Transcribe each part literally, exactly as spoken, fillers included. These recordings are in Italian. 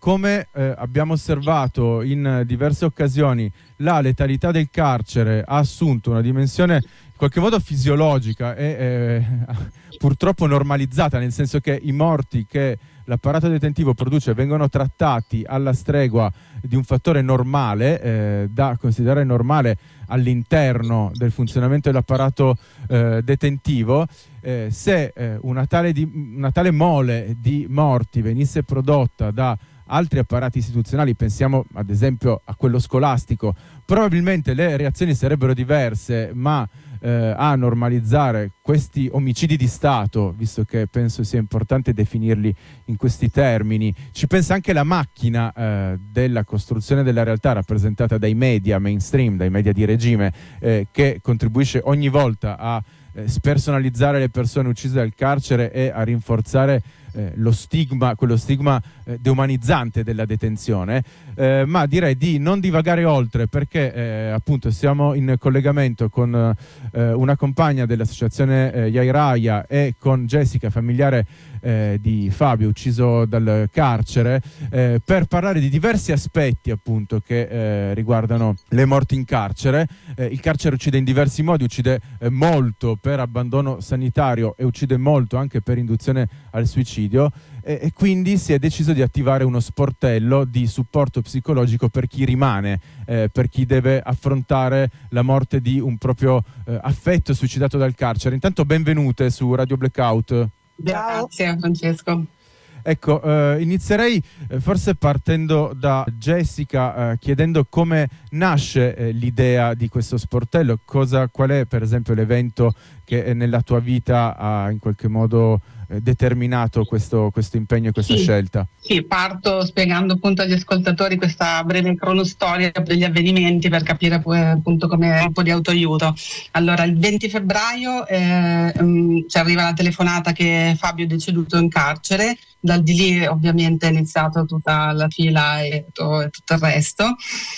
come eh, abbiamo osservato in diverse occasioni, la letalità del carcere ha assunto una dimensione in qualche modo fisiologica e eh, purtroppo normalizzata, nel senso che i morti che l'apparato detentivo produce vengono trattati alla stregua di un fattore normale, eh, da considerare normale all'interno del funzionamento dell'apparato eh, detentivo. Eh, se eh, una, tale di, una tale mole di morti venisse prodotta da altri apparati istituzionali, pensiamo ad esempio a quello scolastico, probabilmente le reazioni sarebbero diverse, ma eh, a normalizzare questi omicidi di Stato, visto che penso sia importante definirli in questi termini, ci pensa anche la macchina eh, della costruzione della realtà rappresentata dai media mainstream, dai media di regime, eh, che contribuisce ogni volta a eh, spersonalizzare le persone uccise dal carcere e a rinforzare Eh, lo stigma, quello stigma eh, deumanizzante della detenzione, eh, ma direi di non divagare oltre, perché eh, appunto siamo in collegamento con eh, una compagna dell'associazione eh, Yairaya e con Jessica, familiare eh, di Fabio ucciso dal carcere, eh, per parlare di diversi aspetti appunto che eh, riguardano le morti in carcere. Eh, il carcere uccide in diversi modi, uccide eh, molto per abbandono sanitario e uccide molto anche per induzione al suicidio. E, e quindi si è deciso di attivare uno sportello di supporto psicologico per chi rimane, eh, per chi deve affrontare la morte di un proprio eh, affetto suicidato dal carcere. Intanto benvenute su Radio Blackout. Grazie Francesco. Ecco, eh, inizierei eh, forse partendo da Jessica, eh, chiedendo come nasce eh, l'idea di questo sportello, cosa, qual è per esempio l'evento che eh, nella tua vita ha in qualche modo eh, determinato questo, questo impegno e questa sì, scelta. Sì, parto spiegando appunto agli ascoltatori questa breve cronostoria degli avvenimenti per capire poi, appunto come un po' di autoaiuto. Allora, il venti febbraio eh, um, ci arriva la telefonata che Fabio è deceduto in carcere. Dal di lì ovviamente è iniziata tutta la fila e tutto, e tutto il resto.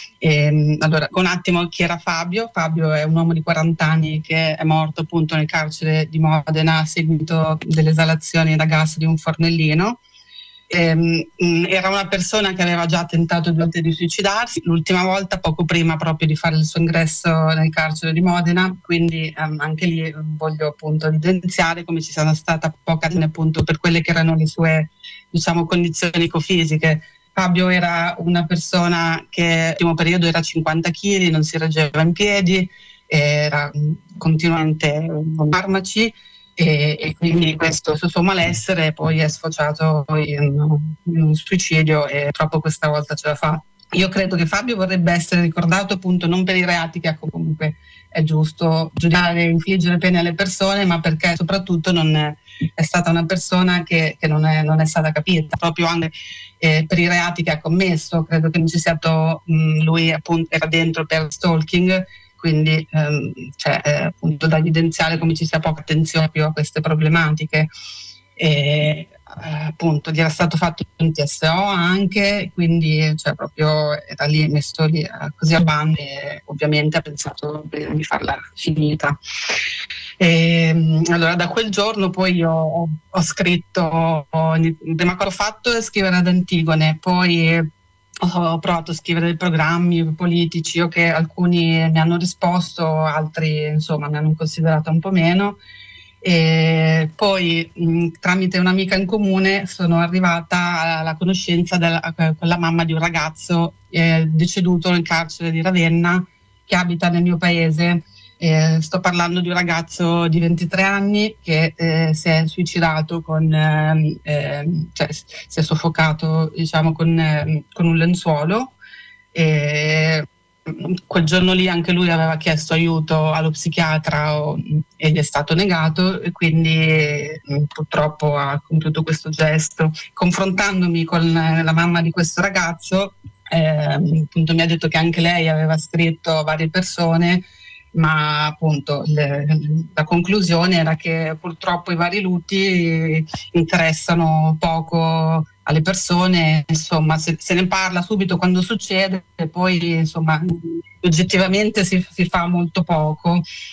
E, allora, un attimo chi era Fabio. Fabio è un uomo di quaranta anni che è morto appunto nel carcere di Modena a seguito delle esalazioni da gas di un fornellino. E, era una persona che aveva già tentato due volte di suicidarsi, l'ultima volta poco prima proprio di fare il suo ingresso nel carcere di Modena, quindi um, anche lì voglio appunto evidenziare come ci sia stata poca attenzione appunto per quelle che erano le sue, diciamo, condizioni ecofisiche. Fabio era una persona che nel primo periodo era cinquanta chili, non si reggeva in piedi, era continuamente con farmaci. E, e quindi questo suo malessere poi è sfociato in, in un suicidio e proprio questa volta ce la fa. Io credo che Fabio vorrebbe essere ricordato appunto non per i reati che ecco, comunque è giusto giudicare e infliggere pene alle persone, ma perché soprattutto non è, è stata una persona che, che non, è, non è stata capita, proprio anche eh, per i reati che ha commesso. Credo che non ci sia stato, mh, lui appunto era dentro per stalking, quindi ehm, cioè, eh, appunto da evidenziare come ci sia poca attenzione più a queste problematiche. E, eh, appunto gli era stato fatto un T S O anche, quindi cioè, proprio era lì messo lì, eh, così a bande, e ovviamente ha pensato di farla finita. E, allora da quel giorno poi io ho, ho scritto, ho, prima cosa ho fatto è scrivere ad Antigone, poi ho provato a scrivere dei programmi politici, o che alcuni mi hanno risposto, altri insomma mi hanno considerato un po' meno. E poi mh, tramite un'amica in comune sono arrivata alla conoscenza della, con la mamma di un ragazzo eh, deceduto nel carcere di Ravenna che abita nel mio paese. Eh, sto parlando di un ragazzo di ventitré anni che eh, si è suicidato con, eh, eh, cioè si è soffocato diciamo con, eh, con un lenzuolo. E quel giorno lì anche lui aveva chiesto aiuto allo psichiatra o, e gli è stato negato, e quindi purtroppo ha compiuto questo gesto. Confrontandomi con la mamma di questo ragazzo, eh, appunto mi ha detto che anche lei aveva scritto a varie persone, ma appunto le, la conclusione era che purtroppo i vari lutti interessano poco alle persone, insomma se, se ne parla subito quando succede e poi insomma oggettivamente si, si fa molto poco.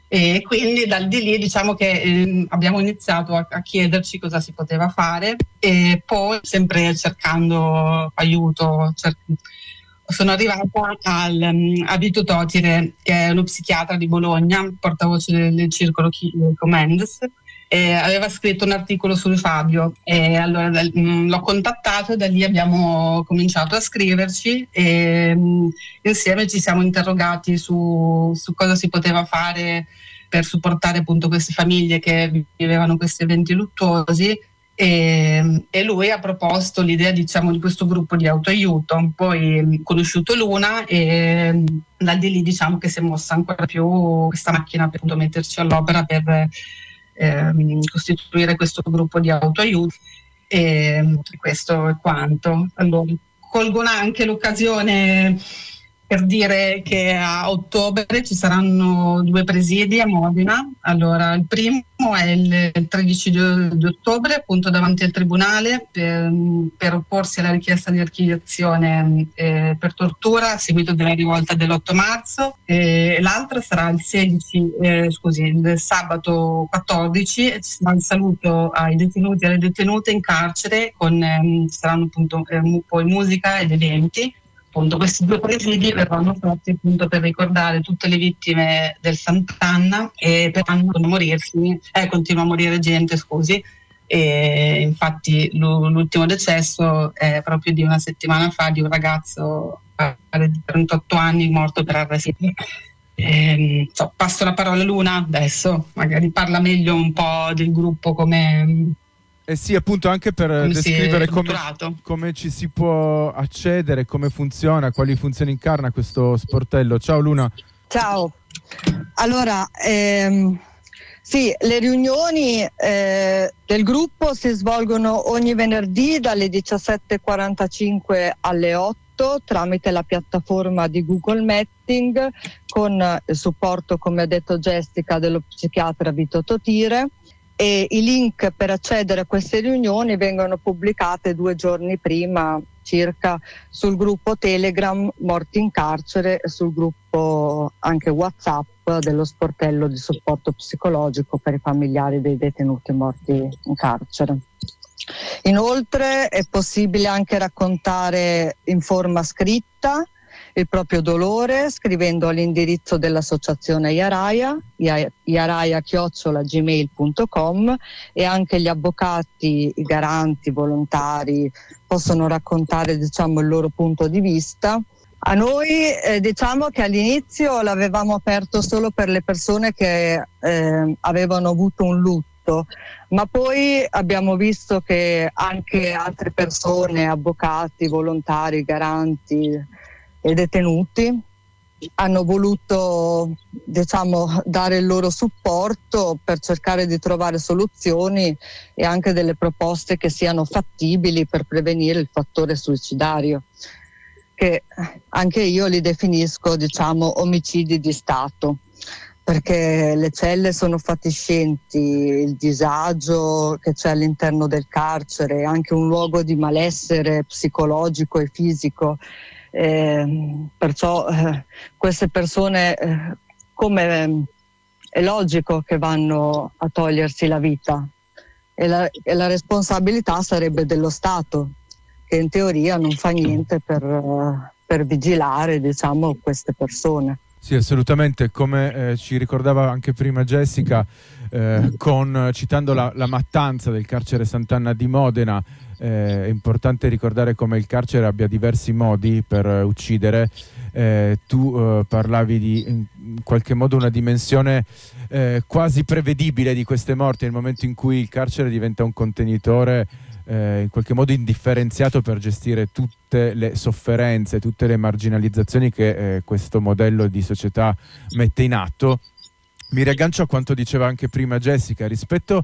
E quindi dal di lì diciamo che eh, abbiamo iniziato a, a chiederci cosa si poteva fare, e poi sempre cercando aiuto cer- sono arrivata al, um, a Vito Totire, che è uno psichiatra di Bologna, portavoce del, del circolo Comendes. Eh, aveva scritto un articolo sul Fabio, e allora da, mh, l'ho contattato, e da lì abbiamo cominciato a scriverci, e mh, insieme ci siamo interrogati su, su cosa si poteva fare per supportare appunto queste famiglie che vivevano questi eventi luttuosi, e, e lui ha proposto l'idea, diciamo, di questo gruppo di autoaiuto. Poi mh, conosciuto Luna, e mh, da di lì diciamo che si è mossa ancora più questa macchina per appunto metterci all'opera per Ehm, costituire questo gruppo di autoaiuto, e questo è quanto. Allora, colgo anche l'occasione per dire che a ottobre ci saranno due presidi a Modena. Allora, il primo è il tredici di ottobre, appunto davanti al tribunale, per, per opporsi alla richiesta di archiviazione eh, per tortura a seguito della rivolta dell'otto marzo. E l'altro sarà il sedici, eh, scusi, il sabato quattordici, e ci sarà il saluto ai detenuti e alle detenute in carcere, con eh, ci saranno appunto eh, poi musica ed eventi. Appunto, questi due presidi verranno fatti appunto per ricordare tutte le vittime del Sant'Anna, e per non morirsi, eh, continua a morire gente, scusi, e infatti l'ultimo decesso è proprio di una settimana fa, di un ragazzo di trentotto anni morto per arresto. Eh, so, passo la parola a Luna adesso, magari parla meglio un po' del gruppo, come... Eh sì, appunto, anche per come descrivere come, come ci si può accedere, come funziona, quali funzioni incarna questo sportello. Ciao Luna. Ciao. Allora, ehm, sì, le riunioni eh, del gruppo si svolgono ogni venerdì dalle diciassette e quarantacinque alle otto tramite la piattaforma di Google Meeting, con il supporto, come ha detto Jessica, dello psichiatra Vito Totire. E i link per accedere a queste riunioni vengono pubblicate due giorni prima circa sul gruppo Telegram Morti in Carcere e sul gruppo anche WhatsApp dello sportello di supporto psicologico per i familiari dei detenuti morti in carcere. Inoltre è possibile anche raccontare in forma scritta il proprio dolore scrivendo all'indirizzo dell'associazione Iaraia, iaraia chiocciola gmail punto com, e anche gli avvocati, i garanti, i volontari possono raccontare, diciamo, il loro punto di vista. A noi eh, diciamo che all'inizio l'avevamo aperto solo per le persone che eh, avevano avuto un lutto, ma poi abbiamo visto che anche altre persone, avvocati, volontari, garanti e detenuti hanno voluto, diciamo, dare il loro supporto per cercare di trovare soluzioni e anche delle proposte che siano fattibili per prevenire il fattore suicidario, che anche io li definisco, diciamo, omicidi di Stato, perché le celle sono fatiscenti, il disagio che c'è all'interno del carcere è anche un luogo di malessere psicologico e fisico. Eh, perciò eh, queste persone, eh, come eh, è logico che vanno a togliersi la vita, e la, e la responsabilità sarebbe dello Stato, che in teoria non fa niente per, uh, per vigilare, diciamo, queste persone. Sì, assolutamente, come eh, ci ricordava anche prima Jessica, eh, con, citando la, la mattanza del carcere Sant'Anna di Modena. Eh, è importante ricordare come il carcere abbia diversi modi per uh, uccidere. Eh, tu uh, parlavi di in, in qualche modo una dimensione eh, quasi prevedibile di queste morti, nel momento in cui il carcere diventa un contenitore eh, in qualche modo indifferenziato per gestire tutte le sofferenze, tutte le marginalizzazioni che eh, questo modello di società mette in atto. Mi riaggancio a quanto diceva anche prima Jessica rispetto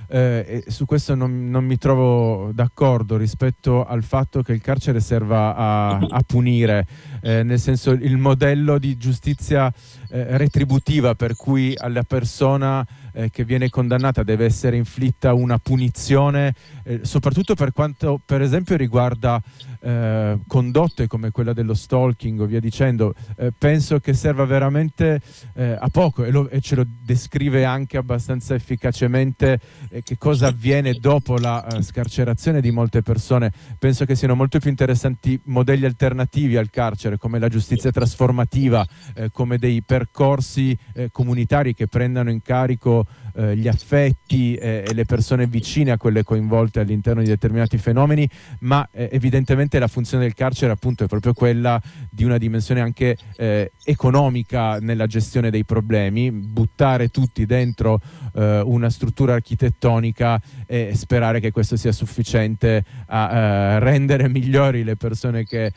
eh, e su questo non, non mi trovo d'accordo rispetto al fatto che il carcere serva a, a punire, eh, nel senso il modello di giustizia eh, retributiva per cui alla persona eh, che viene condannata deve essere inflitta una punizione, eh, soprattutto per quanto per esempio riguarda eh, condotte come quella dello stalking o via dicendo, eh, penso che serva veramente eh, a poco e, lo, e ce lo descrive anche abbastanza efficacemente eh, che cosa avviene dopo la uh, scarcerazione di molte persone. Penso che siano molto più interessanti modelli alternativi al carcere come la giustizia trasformativa, eh, come dei percorsi eh, comunitari che prendano in carico eh, gli affetti eh, e le persone vicine a quelle coinvolte all'interno di determinati fenomeni, ma eh, evidentemente la funzione del carcere appunto è proprio quella di una dimensione anche eh, economica nella gestione dei problemi, buttare tutti dentro eh, una struttura architettonica e sperare che questo sia sufficiente a eh, rendere migliori le persone che,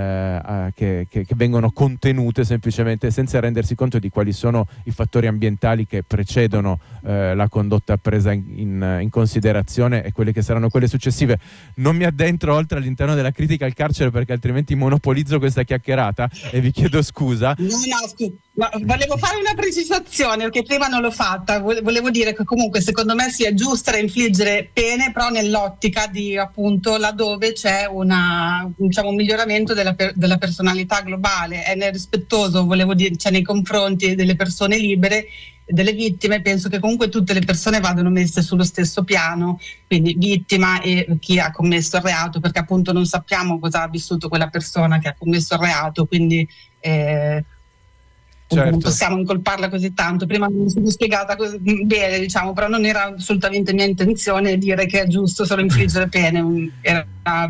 eh, che, che, che vengono contenute, semplicemente senza rendersi conto di quali sono i fattori ambientali che precedono eh, la condotta presa in, in, in considerazione e quelle che saranno quelle successive. Non mi addentro oltre all'interno della critica al carcere perché altrimenti monopolizzo questa chiacchierata e vi chiedo scusa. No, no, scusa. Ma volevo fare una precisazione perché prima non l'ho fatta. Volevo dire che comunque secondo me sia giusto infliggere pene, però nell'ottica di appunto laddove c'è una, diciamo, un miglioramento della, per, della personalità globale, è nel rispettoso, volevo dire, cioè nei confronti delle persone libere, delle vittime. Penso che comunque tutte le persone vadano messe sullo stesso piano, quindi vittima e chi ha commesso il reato, perché appunto non sappiamo cosa ha vissuto quella persona che ha commesso il reato, quindi eh, certo. Non possiamo incolparla così tanto. Prima mi sono spiegata così bene, diciamo, però non era assolutamente mia intenzione dire che è giusto solo infliggere pene. Era...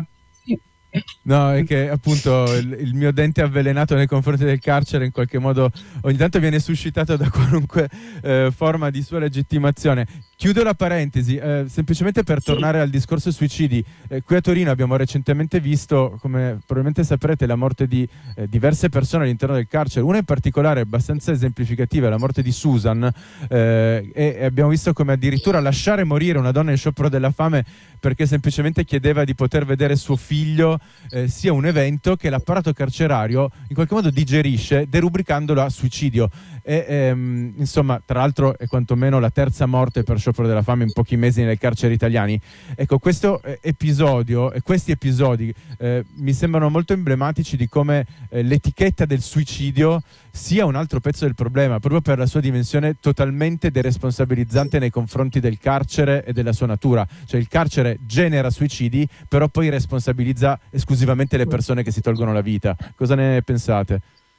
No, è che appunto il, il mio dente avvelenato nei confronti del carcere in qualche modo ogni tanto viene suscitato da qualunque eh, forma di sua legittimazione. Chiudo la parentesi, eh, semplicemente per sì. tornare al discorso suicidi. Eh, qui a Torino abbiamo recentemente visto, come probabilmente saprete, la morte di eh, diverse persone all'interno del carcere. Una in particolare abbastanza esemplificativa, la morte di Susan, eh, e, e abbiamo visto come addirittura lasciare morire una donna in sciopero della fame perché semplicemente chiedeva di poter vedere suo figlio eh, sia un evento che l'apparato carcerario in qualche modo digerisce, derubricandolo a suicidio. E, ehm, insomma, tra l'altro è quantomeno la terza morte per sciopero della fame in pochi mesi nelle carceri italiani. Ecco, questo eh, episodio e questi episodi eh, mi sembrano molto emblematici di come eh, l'etichetta del suicidio sia un altro pezzo del problema, proprio per la sua dimensione totalmente deresponsabilizzante nei confronti del carcere e della sua natura. Cioè il carcere genera suicidi, però poi responsabilizza esclusivamente le persone che si tolgono la vita. Cosa ne pensate?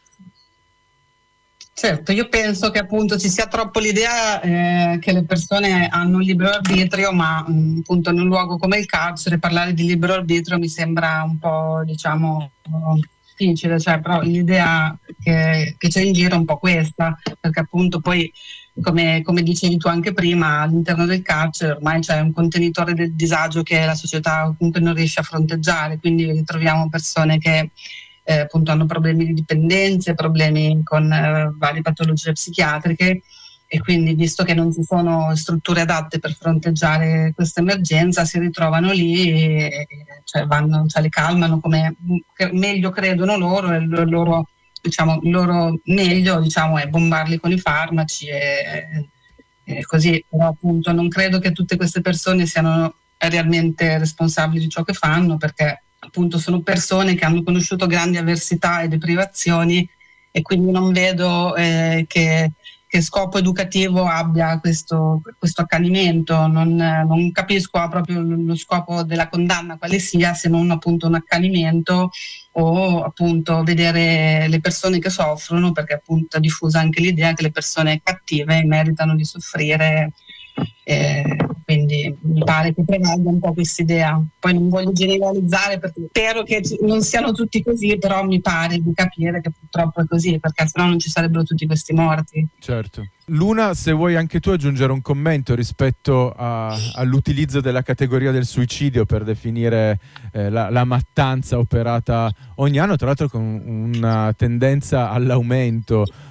Certo, io penso che appunto ci sia troppo l'idea eh, che le persone hanno un libero arbitrio, ma mh, appunto in un luogo come il carcere parlare di libero arbitrio mi sembra un po', diciamo, difficile, cioè, però l'idea che, che c'è in giro è un po' questa, perché appunto poi, come, come dicevi tu anche prima, all'interno del carcere ormai c'è un contenitore del disagio che la società comunque non riesce a fronteggiare, quindi ritroviamo persone che Eh, appunto hanno problemi di dipendenze, problemi con eh, varie patologie psichiatriche, e quindi visto che non ci sono strutture adatte per fronteggiare questa emergenza si ritrovano lì e, cioè, vanno, cioè, le calmano come meglio credono loro, e il loro, diciamo, il loro meglio, diciamo, è bombarli con i farmaci e, e così. Però appunto non credo che tutte queste persone siano realmente responsabili di ciò che fanno, perché appunto sono persone che hanno conosciuto grandi avversità e deprivazioni, e quindi non vedo eh, che, che scopo educativo abbia questo, questo accanimento. Non, non capisco proprio lo scopo della condanna quale sia, se non appunto un accanimento o appunto vedere le persone che soffrono, perché appunto è diffusa anche l'idea che le persone cattive meritano di soffrire. Eh, quindi mi pare che prevalga un po' questa idea. Poi non voglio generalizzare perché spero che non siano tutti così, però mi pare di capire che purtroppo è così, perché sennò non ci sarebbero tutti questi morti. Certo. Luna, se vuoi anche tu aggiungere un commento rispetto a, all'utilizzo della categoria del suicidio per definire eh, la, la mattanza operata ogni anno, tra l'altro con una tendenza all'aumento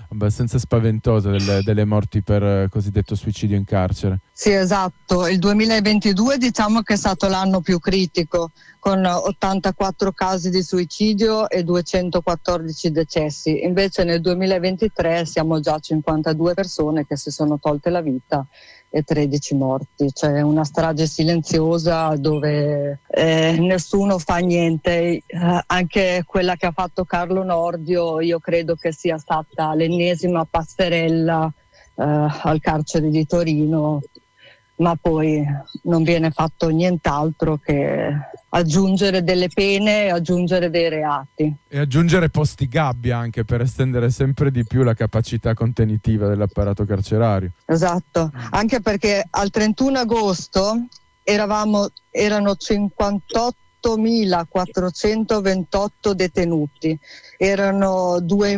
abbastanza spaventosa delle, delle morti per eh, cosiddetto suicidio in carcere. Sì, esatto, il duemilaventidue diciamo che è stato l'anno più critico, con ottantaquattro casi di suicidio e duecentoquattordici decessi. Invece nel duemilaventitré siamo già a cinquantadue persone che si sono tolte la vita e tredici morti. C'è una strage silenziosa dove eh, nessuno fa niente. Eh, anche quella che ha fatto Carlo Nordio io credo che sia stata l'ennesima passerella eh, al carcere di Torino, ma poi non viene fatto nient'altro che aggiungere delle pene e aggiungere dei reati. E aggiungere posti gabbia anche per estendere sempre di più la capacità contenitiva dell'apparato carcerario. Esatto, anche perché al trentuno agosto eravamo, erano cinquantottomilaquattrocentoventotto detenuti, erano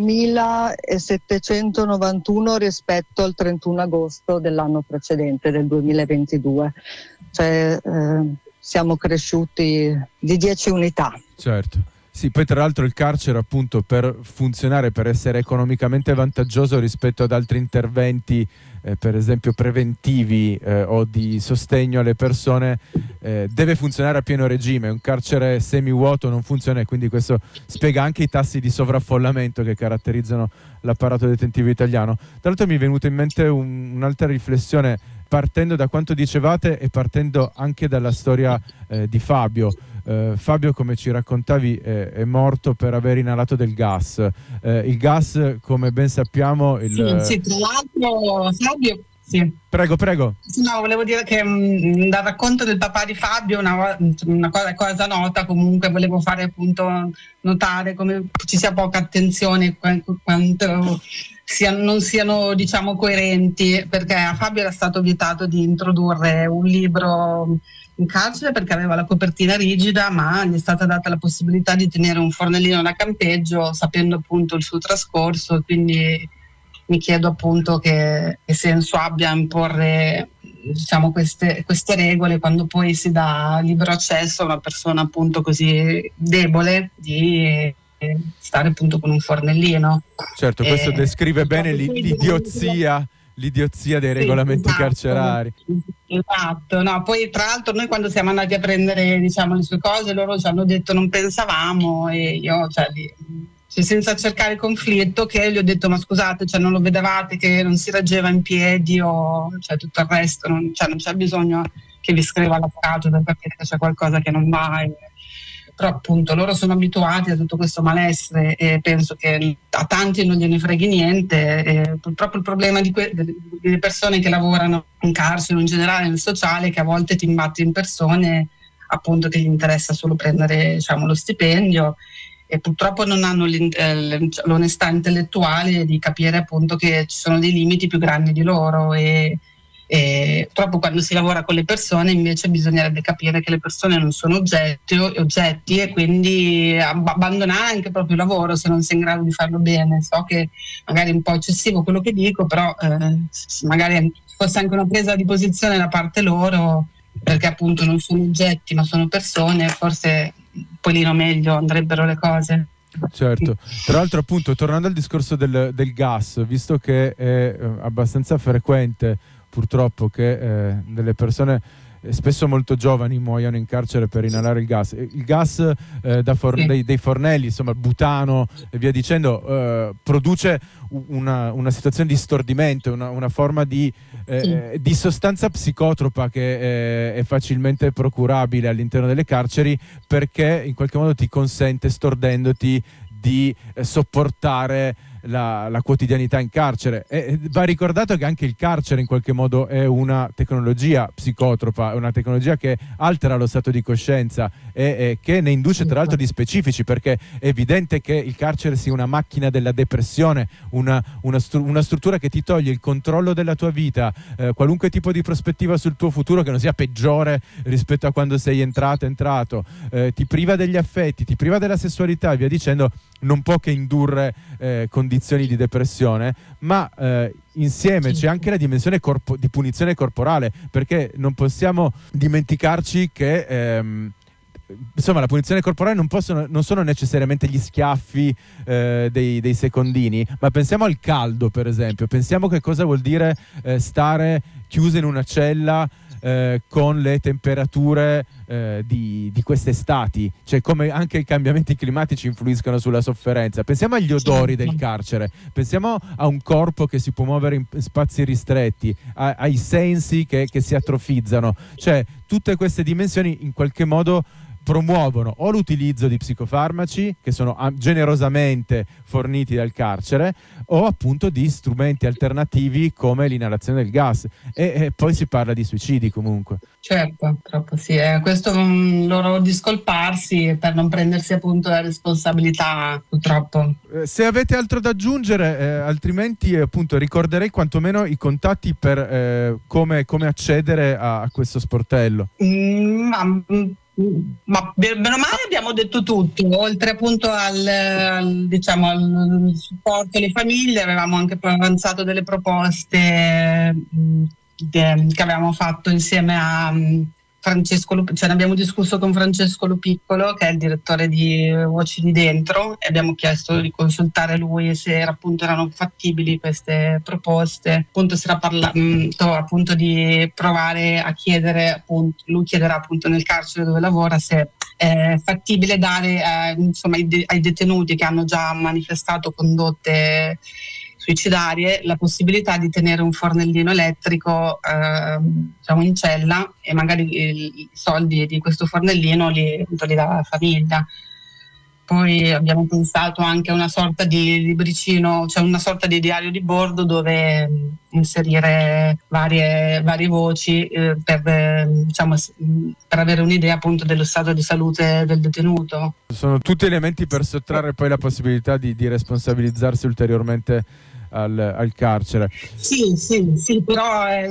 duemilasettecentonovantuno rispetto al trentuno agosto dell'anno precedente, del duemilaventidue. Cioè eh, siamo cresciuti di dieci unità. Certo. Sì, poi tra l'altro il carcere appunto per funzionare, per essere economicamente vantaggioso rispetto ad altri interventi eh, per esempio preventivi eh, o di sostegno alle persone, eh, deve funzionare a pieno regime. Un carcere semivuoto non funziona e quindi questo spiega anche i tassi di sovraffollamento che caratterizzano l'apparato detentivo italiano. Tra l'altro mi è venuta in mente un, un'altra riflessione partendo da quanto dicevate e partendo anche dalla storia eh, di Fabio. Uh, Fabio, come ci raccontavi, è, è morto per aver inalato del gas. Uh, il gas, come ben sappiamo... Il... Sì, sì, tra l'altro Fabio... Sì. Prego, prego. No, volevo dire che mh, dal racconto del papà di Fabio, una, una cosa, cosa nota comunque, volevo fare appunto notare come ci sia poca attenzione, quanto sia, non siano diciamo coerenti, perché a Fabio era stato vietato di introdurre un libro in carcere perché aveva la copertina rigida, ma gli è stata data la possibilità di tenere un fornellino da campeggio sapendo appunto il suo trascorso, e quindi mi chiedo appunto che, che senso abbia imporre diciamo queste, queste regole quando poi si dà libero accesso a una persona appunto così debole di stare appunto con un fornellino. Certo, questo e, descrive bene l'idiozia l'idiozia dei regolamenti esatto, carcerari. Esatto, no, poi tra l'altro noi quando siamo andati a prendere diciamo le sue cose loro ci hanno detto non pensavamo, e io cioè, cioè senza cercare conflitto che gli ho detto ma scusate, cioè non lo vedevate che non si reggeva in piedi o cioè tutto il resto, non, cioè, non c'è bisogno che vi scriva l'avvocato per capire che c'è qualcosa che non va. E, però appunto loro sono abituati a tutto questo malessere e penso che a tanti non gliene freghi niente. E purtroppo il problema di que- delle persone che lavorano in carcere o in generale nel sociale è che a volte ti imbatti in persone appunto che gli interessa solo prendere diciamo lo stipendio e purtroppo non hanno l'onestà intellettuale di capire appunto che ci sono dei limiti più grandi di loro e E purtroppo quando si lavora con le persone invece bisognerebbe capire che le persone non sono oggetti, oggetti e quindi ab- abbandonare anche proprio il lavoro se non sei in grado di farlo bene. So che magari è un po' eccessivo quello che dico, però eh, magari fosse anche una presa di posizione da parte loro, perché appunto non sono oggetti ma sono persone, forse un pochino meglio andrebbero le cose. Certo, tra l'altro appunto tornando al discorso del, del gas, visto che è eh, abbastanza frequente purtroppo che eh, delle persone eh, spesso molto giovani muoiono in carcere per inalare il gas. Il gas eh, da for- dei, dei fornelli, insomma il butano e via dicendo, eh, produce una, una situazione di stordimento, una, una forma di, eh, sì. di sostanza psicotropa che eh, è facilmente procurabile all'interno delle carceri perché in qualche modo ti consente, stordendoti, di eh, sopportare La, la quotidianità in carcere. E va ricordato che anche il carcere in qualche modo è una tecnologia psicotropa, è una tecnologia che altera lo stato di coscienza e, e che ne induce tra l'altro di specifici, perché è evidente che il carcere sia una macchina della depressione, una, una, stru- una struttura che ti toglie il controllo della tua vita, eh, qualunque tipo di prospettiva sul tuo futuro che non sia peggiore rispetto a quando sei entrato entrato, eh, ti priva degli affetti, ti priva della sessualità e via dicendo, non può che indurre eh, condizioni di depressione, ma eh, insieme c'è anche la dimensione corpo- di punizione corporale, perché non possiamo dimenticarci che ehm, insomma la punizione corporale non, possono, non sono necessariamente gli schiaffi eh, dei, dei secondini, ma pensiamo al caldo, per esempio, pensiamo che cosa vuol dire eh, stare chiuso in una cella eh, con le temperature eh, di, di queste estati, cioè come anche i cambiamenti climatici influiscono sulla sofferenza. Pensiamo agli odori del carcere, pensiamo a un corpo che si può muovere in spazi ristretti, a, ai sensi che, che si atrofizzano, cioè tutte queste dimensioni in qualche modo promuovono o l'utilizzo di psicofarmaci che sono generosamente forniti dal carcere, o appunto di strumenti alternativi come l'inalazione del gas, e, e poi si parla di suicidi comunque. Certo, troppo sì, è questo un loro discolparsi per non prendersi appunto la responsabilità, purtroppo. Eh, se avete altro da aggiungere, eh, altrimenti eh, appunto ricorderei quantomeno i contatti per eh, come, come accedere a, a questo sportello. Mm, ma, ma bene o male abbiamo detto tutto, oltre appunto al, al, diciamo, al supporto alle famiglie avevamo anche avanzato delle proposte mh, de, che avevamo fatto insieme a mh, Francesco Lup- cioè ne abbiamo discusso con Francesco Lupiccolo, che è il direttore di Voci di Dentro, e abbiamo chiesto di consultare lui se era, appunto erano fattibili queste proposte. Appunto si era parlato appunto di provare a chiedere, appunto, lui chiederà appunto nel carcere dove lavora se è fattibile dare eh, insomma ai, de- ai detenuti che hanno già manifestato condotte suicidarie la possibilità di tenere un fornellino elettrico eh, diciamo in cella, e magari i, i soldi di questo fornellino li, li dà la famiglia. Poi abbiamo pensato anche a una sorta di libricino, cioè una sorta di diario di bordo dove inserire varie, varie voci eh, per, eh, diciamo, per avere un'idea appunto dello stato di salute del detenuto. Sono tutti elementi per sottrarre poi la possibilità di, di responsabilizzarsi ulteriormente al, al carcere. Sì, sì, sì, però eh,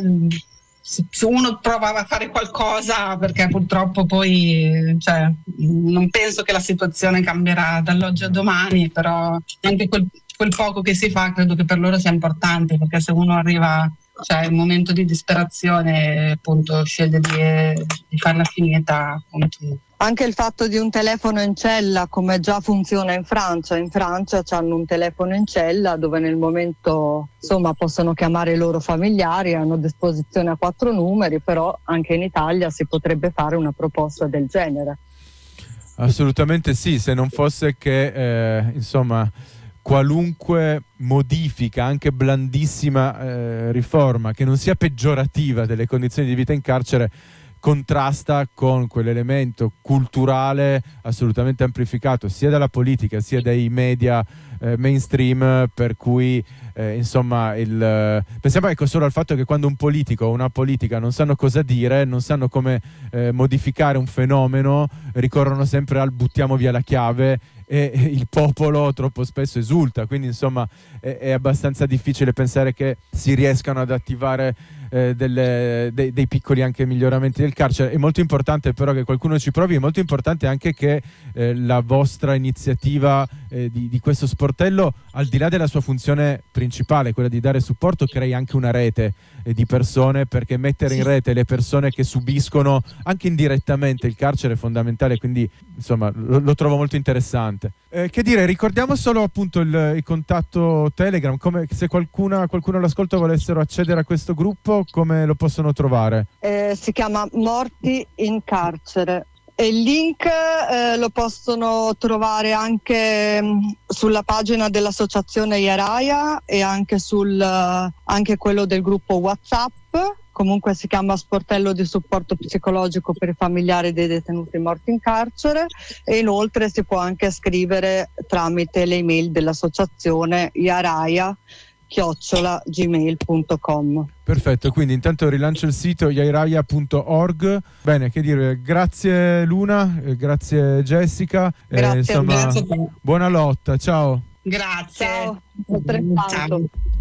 se uno prova a fare qualcosa, perché purtroppo poi cioè, non penso che la situazione cambierà dall'oggi a domani, però anche quel, quel poco che si fa credo che per loro sia importante, perché se uno arriva, cioè in un momento di disperazione, appunto sceglie di, di farla finita, appunto. Anche il fatto di un telefono in cella, come già funziona in Francia. In Francia hanno un telefono in cella dove nel momento insomma possono chiamare i loro familiari, hanno a disposizione a quattro numeri, però anche in Italia si potrebbe fare una proposta del genere. Assolutamente sì, se non fosse che eh, insomma qualunque modifica, anche blandissima eh, riforma, che non sia peggiorativa delle condizioni di vita in carcere, contrasta con quell'elemento culturale assolutamente amplificato sia dalla politica sia dai media eh, mainstream, per cui eh, insomma il, eh, pensiamo ecco solo al fatto che quando un politico o una politica non sanno cosa dire, non sanno come eh, modificare un fenomeno, ricorrono sempre al buttiamo via la chiave, e il popolo troppo spesso esulta, quindi insomma è, è abbastanza difficile pensare che si riescano ad attivare eh, delle, dei, dei piccoli anche miglioramenti del carcere. È molto importante però che qualcuno ci provi, è molto importante anche che eh, la vostra iniziativa eh, di, di questo sportello, al di là della sua funzione principale, quella di dare supporto, crei anche una rete eh, di persone, perché mettere in rete le persone che subiscono anche indirettamente il carcere è fondamentale, quindi insomma lo, lo trovo molto interessante. Eh, che dire, ricordiamo solo appunto il, il contatto Telegram, come, se qualcuna, qualcuno all'ascolto volessero accedere a questo gruppo, come lo possono trovare? Eh, si chiama Morti in Carcere. E il link eh, lo possono trovare anche mh, sulla pagina dell'associazione Iaraia e anche sul uh, anche quello del gruppo WhatsApp. Comunque si chiama Sportello di supporto psicologico per i familiari dei detenuti morti in carcere, e inoltre si può anche scrivere tramite le email dell'associazione iaraia chiocciola gmail punto com. Perfetto, quindi intanto rilancio il sito iaraia punto org. Bene, che dire, grazie Luna, eh, grazie Jessica, Grazie, eh, insomma, grazie a te. buona lotta, ciao. Grazie. Ciao, altrettanto. Ciao.